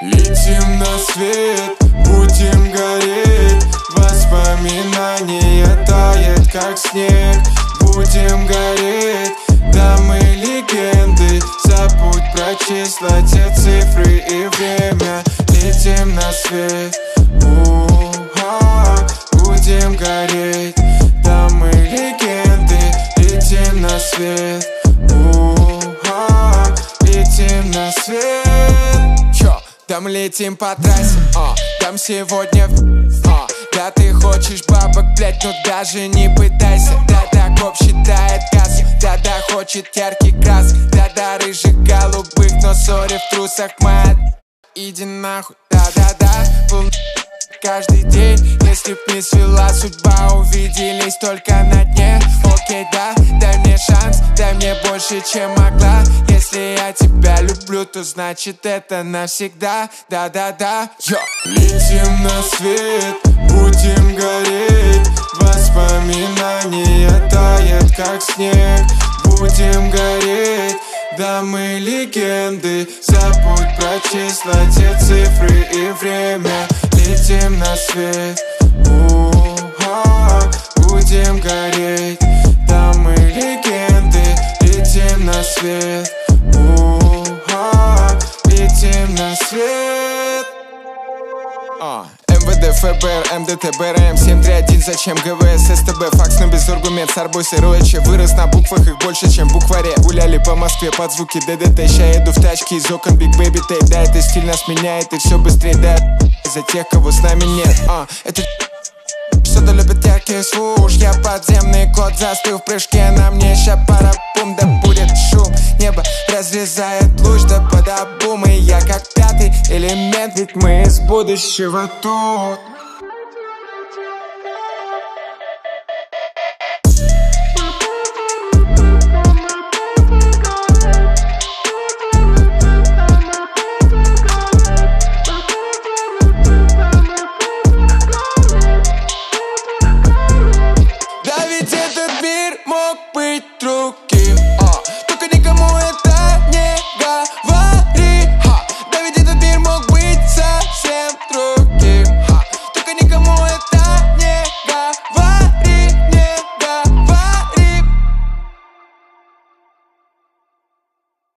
Летим на свет, будем гореть. Воспоминания тает, как снег. Будем гореть, да мы легенды. Забудь про числа, те цифры и время. Летим на свет, будем гореть, да мы легенды. Летим на свет, летим на свет. Чё? Да мы летим по трассе, там сегодня да ты хочешь бабок, блять, ну даже не пытайся. Да-да, коп считает кассу, да-да, хочет яркий красок. Да-да, рыжих голубых, но сори в трусах моя. Иди нахуй, да-да-да, был каждый день. Если б не свела судьба, увиделись только на дне. Окей, да, дай мне шанс, дай мне больше, чем могла. Если я тебя люблю, то значит это навсегда. Да-да-да, йо. Летим на свет, будем гореть. Воспоминания тает, как снег. Будем гореть, да мы легенды. Забудь про числа, те цифры и время. Летим на свет, будем гореть, да мы легенды. Летим на свет, летим на свет. МВД, ФБР, МДТ, БРМ 731, зачем ГВС, СТБ, факс, но без аргумент, с арбойся, РОЧ. Вырос на буквах, их больше, чем в букваре. Гуляли по Москве под звуки ДДТ. Ща еду в тачке из окон Big Baby Tape. Да, это стиль нас меняет и все быстрее, да, за тех, кого с нами нет. Это что-то любят яркие свуш. Я подземный кот, застыл в прыжке. На мне ща пара-пум, да будет шум. Небо разрезает луч, да под обум. И я как пятый элемент, ведь мы из будущего тут.